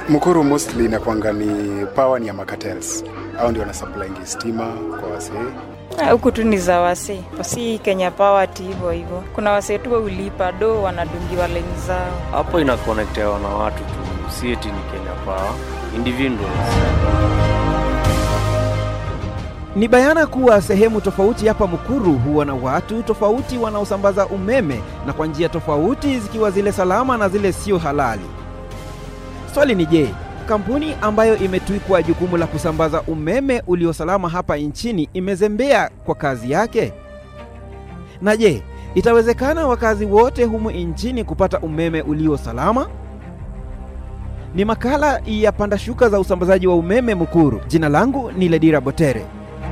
Mukuru mostly inakuanga ni power ni ya makatels. Hao ndio wana supply stima kwa wasee. Huku tu ni za wasee. Si Kenya Power hivyo. Kuna wasee tu ulipa do wanadungiwa line zao. Hapo ina connectewa na watu tu. Si eti ni Kenya Power. Individuals. Ni bayana kuwa sehemu tofauti hapa Mukuru huwa na watu tofauti wanaosambaza umeme na kwa njia tofauti zikiwa zile salama na zile sio halali. Swali ni je, kampuni ambayo imetwikwa jukumu la kusambaza umeme uliosalama hapa nchini imezembea kwa kazi yake? Na je, itawezekana wakazi wote humu nchini kupata umeme uliosalama? Ni makala ya panda shuka za usambazaji wa umeme Mukuru. Jina langu ni Ledira Botere.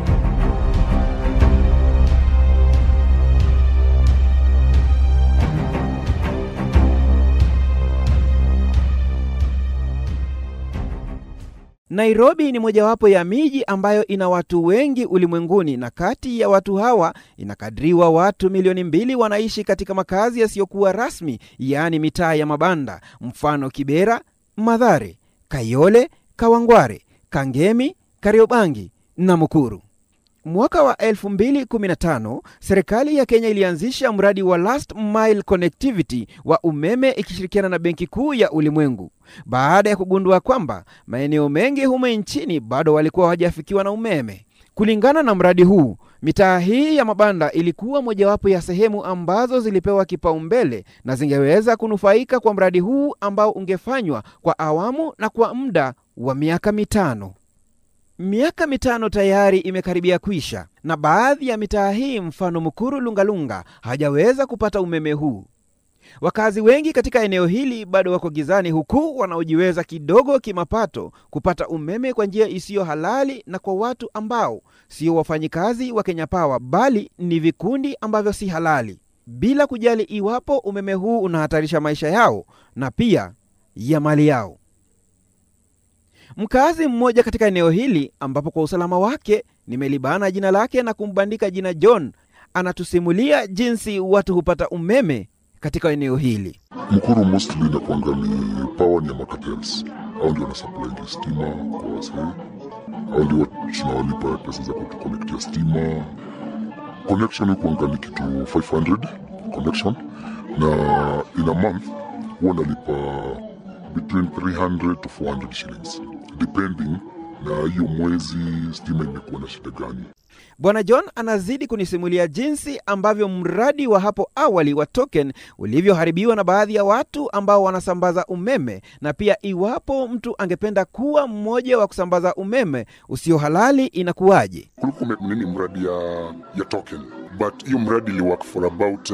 Nairobi ni mojawapo ya miji ambayo ina watu wengi ulimwenguni, na kati ya watu hawa inakadiriwa watu milioni 2 wanaishi katika makazi yasiyokuwa rasmi, yaani mitaa ya mabanda, mfano Kibera, Mathare, Kayole, Kawangware, Kangemi, Kariobangi na Mukuru. Mwaka wa 2015, serikali ya Kenya ilianzisha mradi wa Last Mile Connectivity wa umeme ikishirikiana na Benki Kuu ya Ulimwengu, baada ya kugundua kwamba maeneo mengi humu nchini bado walikuwa hawajafikiwa na umeme. Kulingana na mradi huu, mitaa hii ya mabanda ilikuwa mojawapo ya sehemu ambazo zilipewa kipaumbele na zingeweza kunufaika kwa mradi huu ambao ungefanywa kwa awamu na kwa muda wa miaka 5. Miaka 5 tayari imekaribia kuisha, na baadhi ya mitaa hii mfano Mukuru Lungalunga hajaweza kupata umeme huu. Wakazi wengi katika eneo hili bado wako gizani, huku wanaojiweza kidogo kimapato kupata umeme kwa njia isiyo halali na kwa watu ambao sio wafanyikazi wa Kenya Power bali ni vikundi ambavyo si halali, bila kujali iwapo umeme huu unahatarisha maisha yao na pia ya mali yao. Mkazi mmoja katika eneo hili ambapo kwa usalama wake nimelibana jina lake na kumbandika jina John, anatusimulia jinsi watu hupata umeme katika eneo hili. Mukuru mostly inakuanga ni power ni ya makatels. Hao ndio wanasupply stima kwa wasee. Hao ndio tunawalipa pesa za kutuconnectia stima. Connection hukuanga ni kitu 500 connection, na in a month huwa nalipa between 300 to 400 shillings depending na hiyo mwezi stima imekuwa na shida gani. Bwana John anazidi kunisimulia jinsi ambavyo mradi wa hapo awali wa token ulivyoharibiwa na baadhi ya watu ambao wanasambaza umeme, na pia iwapo mtu angependa kuwa mmoja wa kusambaza umeme usio halali inakuwaje. Kulikuwa nini mradi ya token, but hiyo mradi li work for about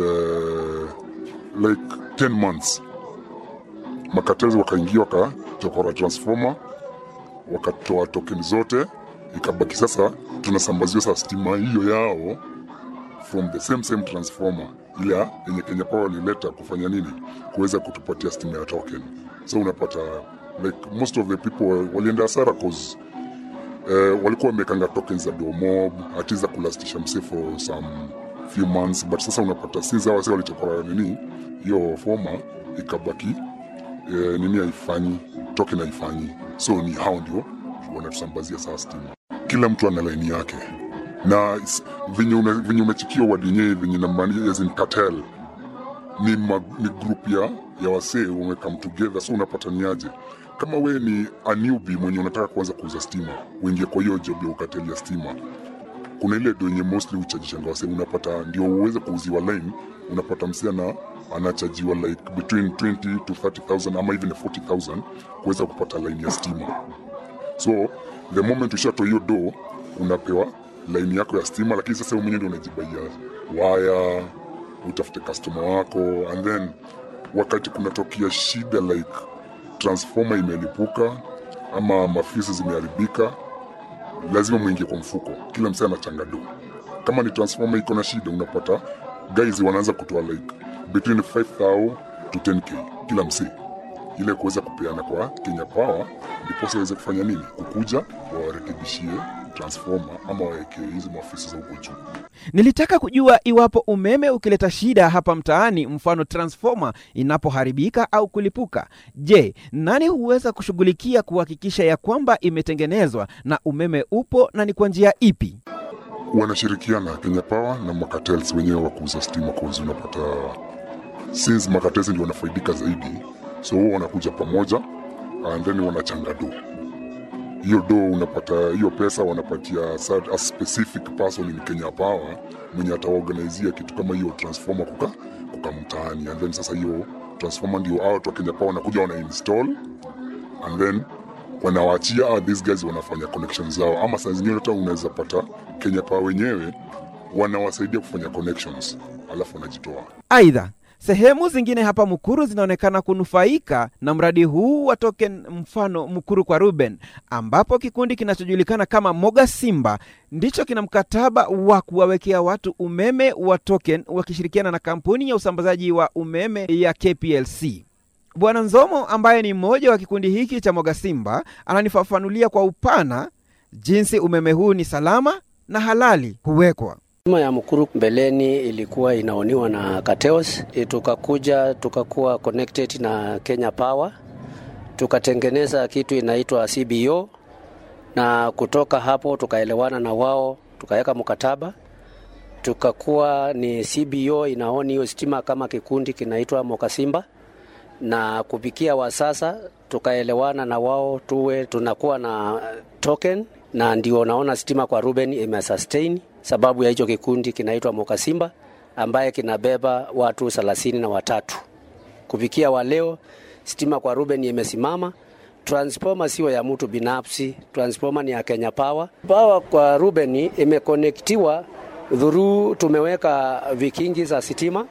like 10 months. Makatezi wakaingia wakachokora transformer, wakatoa token zote, ikabaki sasa tunasambaziwa sasa stima hiyo yao from the same transformer ile yenye Kenya Power ilileta kufanya nini, kuweza kutupatia stima ya token. So unapata like most of the people walienda hasara cause walikuwa wamekanga tokens za domob atiza kulastisha mse for some few months, but sasa unapata since hao walichokora nini hiyo forma, ikabaki nini haifanyi, token haifanyi. So ni hao ndio wanatusambazia sasa stima. Kila mtu ana line yake, na vinyo umechikia wadinye vinyo nambani as in cartel ni group ya wasee wamecome together. So unapata niaje, kama we ni a newbie mwenye unataka kuanza kuuza stima, uingie kwa hiyo job ya ukateli ya stima, kuna ile do yenye mostly uchajishanga wasee, unapata ndio uweze kuuziwa line, unapata msiana anachajiwa like between 20 to 30,000 ama even 40,000 kuweza kupata line ya stima. So the moment ushatoa hiyo do unapewa line yako ya stima, lakini sasa wewe mwenyewe ndio unajibaia wire, utafute customer wako, and then wakati kunatokea shida like transformer imelipuka ama mafisi zimeharibika, lazima muingie kwa mfuko. Kila msee anachanga do. Kama ni transformer iko na shida, unapata guys wanaanza kutoa like between 5,000 to 10k kila msee, ile kuweza kupeana kwa Kenya Power ndipo waweze kufanya nini, kukuja warekebishie transformer ama waweke hizo maafisa za huko juu. Nilitaka kujua iwapo umeme ukileta shida hapa mtaani, mfano transformer inapoharibika au kulipuka, je, nani huweza kushughulikia kuhakikisha ya kwamba imetengenezwa na umeme upo na ni kwa njia ipi? Wanashirikiana Kenya Power na makatels wenyewe wa kuuza stima, kwa hiyo unapata since makatels ndio wanafaidika zaidi, so wao wanakuja pamoja and then wanachanga do. Hiyo do unapata hiyo pesa wanapatia a specific person in Kenya Power mwenye ataorganizia kitu kama hiyo transformer kuka mtaani, and then sasa hiyo transformer ndio out wa Kenya Power wanakuja wana install and then wanawaachia these guys wanafanya connections zao, ama saa zingine hata unaweza pata Kenya Power wenyewe wanawasaidia kufanya connections alafu wanajitoa. Aidha, sehemu zingine hapa Mukuru zinaonekana kunufaika na mradi huu wa token, mfano Mukuru kwa Ruben, ambapo kikundi kinachojulikana kama Moga Simba ndicho kina mkataba wa kuwawekea watu umeme wa token wakishirikiana na kampuni ya usambazaji wa umeme ya KPLC. Bwana Nzomo ambaye ni mmoja wa kikundi hiki cha Moga Simba ananifafanulia kwa upana jinsi umeme huu ni salama na halali kuwekwa. Stima ya Mukuru mbeleni ilikuwa inaoniwa na Kateos, tukakuwa connected na Kenya Power, tukatengeneza kitu inaitwa CBO, na kutoka hapo tukaelewana na wao, tukaweka mkataba, tukakuwa ni CBO inaoni hiyo stima kama kikundi kinaitwa Moga Simba, na kupikia wa sasa tukaelewana na wao tunakuwa na token, na ndio naona stima kwa Ruben imesustain sababu ya hicho kikundi kinaitwa Moga Simba ambaye kinabeba watu 33. Kufikia wa leo stima kwa Ruben imesimama. Transformer sio ya mtu binafsi, transformer ni ya Kenya Power. Power kwa Ruben imekonektiwa through, tumeweka vikingi za stima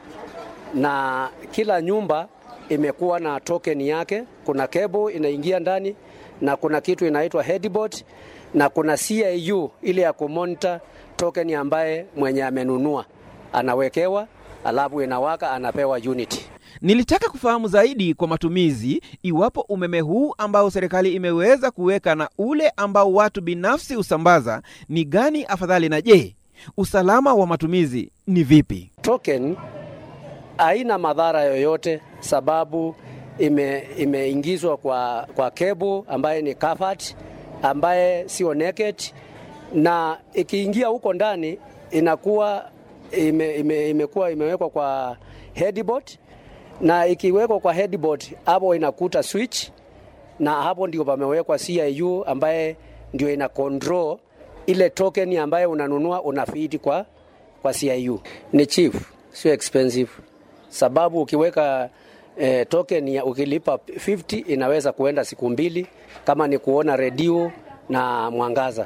na kila nyumba imekuwa na token yake. Kuna cable inaingia ndani na kuna kitu inaitwa headboard na kuna CIU ile ya kumonitor token ambaye mwenye amenunua anawekewa, alafu inawaka, anapewa unit. Nilitaka kufahamu zaidi kwa matumizi iwapo umeme huu ambao serikali imeweza kuweka na ule ambao watu binafsi usambaza ni gani afadhali, na je, usalama wa matumizi ni vipi? Token haina madhara yoyote sababu imeingizwa kwa cable ambaye ni covered, ambaye sio naked, na ikiingia huko ndani inakuwa imewekwa kwa headboard, na ikiwekwa kwa headboard hapo inakuta switch, na hapo ndio pamewekwa CIU ambaye ndio ina control ile token ambaye unanunua unafeed kwa CIU. Ni cheap, sio expensive, sababu ukiweka token ya ukilipa 50 inaweza kuenda siku 2 kama ni kuona radio na mwangaza.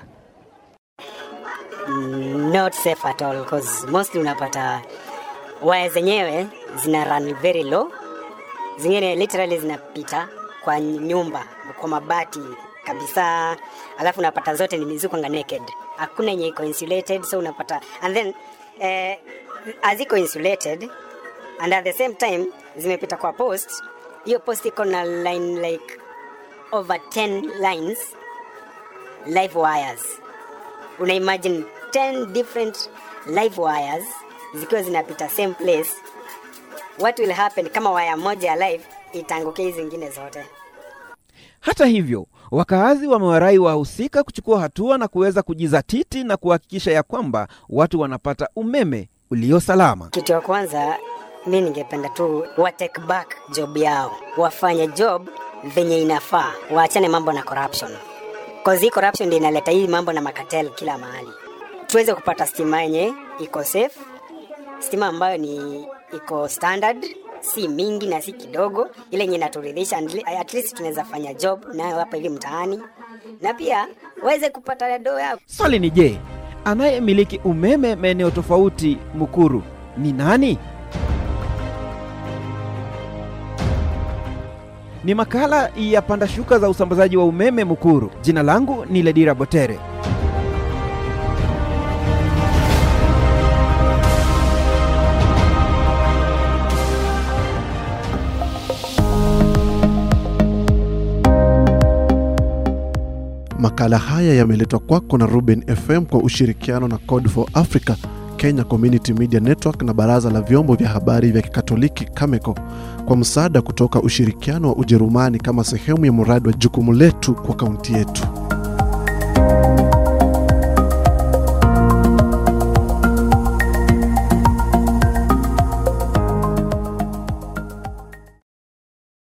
Not safe at all because mostly unapata waya zenyewe zina run very low, zingine literally zinapita kwa nyumba kwa mabati kabisa, alafu unapata zote ni ziko naked, hakuna yenye iko insulated, so unapata, and then aziko insulated and at the same time zimepita kwa post. Hiyo post iko na line like over 10 lines live wires. Una imagine 10 different live wires zikiwa zinapita same place. What will happen kama waya moja live itanguke hizo zingine zote? Hata hivyo, wakaazi wamewarai wahusika kuchukua hatua na kuweza kujizatiti na kuhakikisha ya kwamba watu wanapata umeme ulio salama. Kitu ya kwanza mimi ningependa tu wa take back job yao, wafanye job venye inafaa, waachane mambo na corruption, because hii corruption ndio inaleta hii mambo na makatel kila mahali. Tuweze kupata stima yenye iko safe, stima ambayo ni iko standard, si mingi na si kidogo, ile yenye inaturidhisha, at least tunaweza fanya job nayo hapa hivi mtaani, na pia waweze kupata doa yao. Swali ni je, anayemiliki umeme maeneo tofauti Mukuru ni nani? Ni makala ya panda shuka za usambazaji wa umeme Mukuru. Jina langu ni Ledira Botere. Makala haya yameletwa kwako na Ruben FM kwa ushirikiano na Code for Africa, Kenya Community Media Network na Baraza la Vyombo vya Habari vya Kikatoliki Cameco, kwa msaada kutoka ushirikiano wa Ujerumani kama sehemu ya mradi wa jukumu letu kwa kaunti yetu.